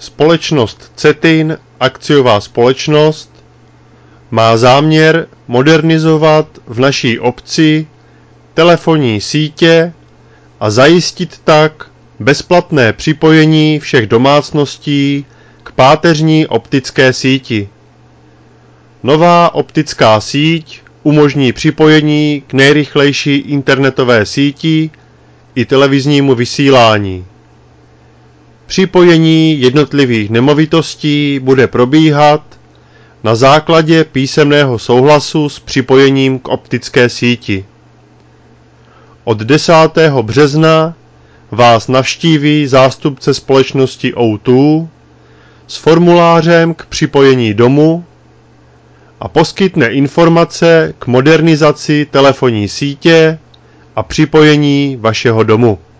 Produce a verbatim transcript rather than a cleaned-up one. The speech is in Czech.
Společnost Cetin, akciová společnost, má záměr modernizovat v naší obci telefonní sítě a zajistit tak bezplatné připojení všech domácností k páteřní optické síti. Nová optická síť umožní připojení k nejrychlejší internetové síti i televiznímu vysílání. Připojení jednotlivých nemovitostí bude probíhat na základě písemného souhlasu s připojením k optické síti. Od desátého března vás navštíví zástupce společnosti O dva s formulářem k připojení domu a poskytne informace k modernizaci telefonní sítě a připojení vašeho domu.